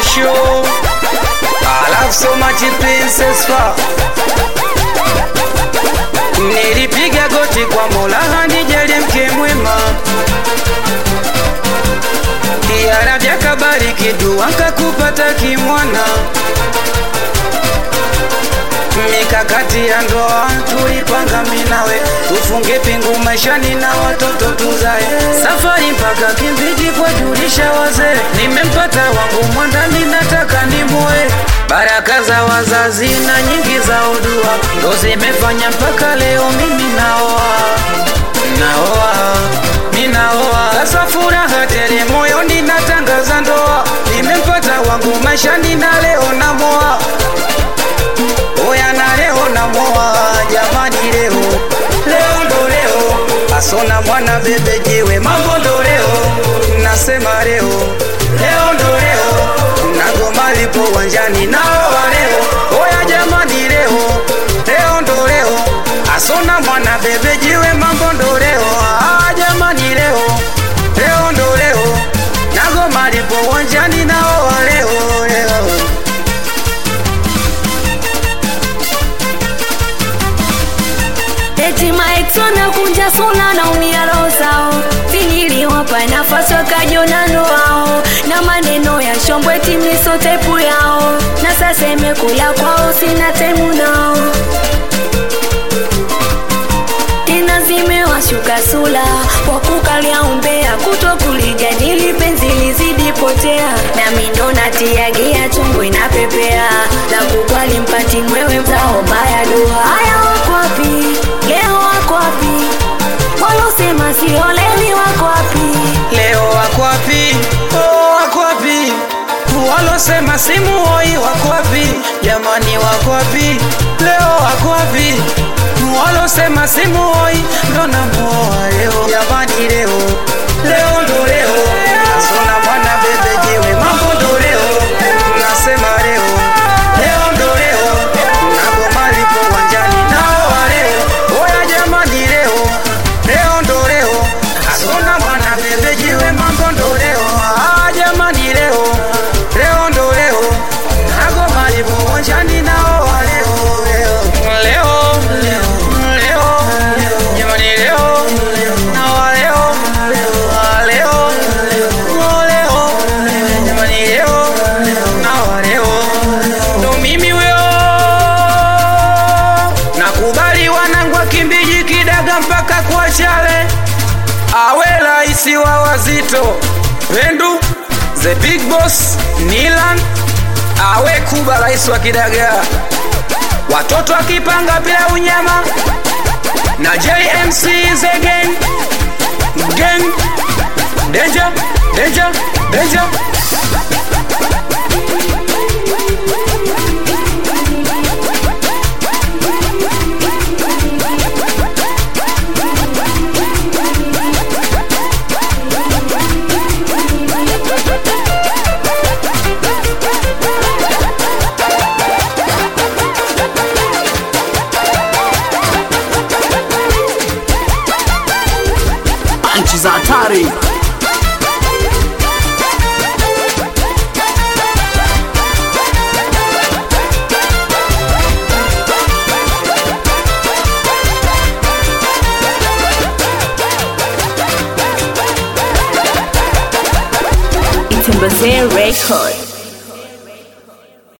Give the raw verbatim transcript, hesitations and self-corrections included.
show. I love so much Princess Fa. Nilipiga goti kwa Mola hanijalie mke mwema. Ya Rabbi akabariki dua kakupata kimwana. Mikakati ya ndoa tulipanga mimi nawe, tufunge pingu maishani na watoto tuzae. Safari mpaka Kimbiji kwa julisha wazee, nimempata wangu mwandani nataka nimuoe. Baraka za wazazi na nyingi za udua ndo zimefanya mpaka leo mimi naoa. Naoa, ninaoa. Sasa furaha tele moyoni natangaza ndoa, nimempata wangu maishani na leo namoa. Oya na leo namoa, jamani leo. Leo ndo leo, asona mwana bebe jiwe, mambo ndo leo. Nasema leo, leo ndo leo. Nagoma lipo uwanjani naoa leo. Oya jamani leo, leo ndo leo. Asona mwana bebe jiwe, mambo ndo leo. Ah jamani leo, leo ndo leo. Nagoma lipo uwanjani naoa leo, leo. Eti maexona kunja suna na umia rozao, tinili wapa nafasi wakajona ndoao, na maneno ya shombwe timiso tepu yao, na sasa imekula kwao sina temu nao. Tena zimewashuka sula kwa kukalia umbea, kuto kulijadili penzi lizidi potea, na mindo natiagia chungu inapepea, na kukwali mpati mwewe mzao mbaya dua. Haya wako wapi? Leo wako wapi? Walo sema sioleni wako wapi? Leo wako wapi? Oh wako wapi? Walo sema simu hoi wako wapi? Jamani wako wapi? Leo wako wapi? Walo sema simu hoi ndo namuoa leo. Jamani leo, leo ndo leo. Asona mwana bebe jiwe, mambo ndo leo. Nasema leo, leo ndo leo. Nagoma lipo uwanjani naoa leo. Oya jamani leo, leo ndo leo. Asona mwana bebe jiwe, mambo ndo leo. Ah jamani leo, leo ndo leo. Nagoma lipo uwanjani naoa leo, leo. Leo, leo, leo. Jamani leo, naoa leo. Ah leo, oh leo. Jamani leo, naoa leo. Ndo mimi weo. Nakubali wanangu wa Kimbiji Kidaga mpaka kwa Chale. Awe raisi wa wazito Wendu, the big boss Nilan. Awe Kuba raisi wa Kidaga, watoto wakipanga bila unyama. Na J M C is again gang. Danger, danger, danger. Anchi za hatari. It's a Record.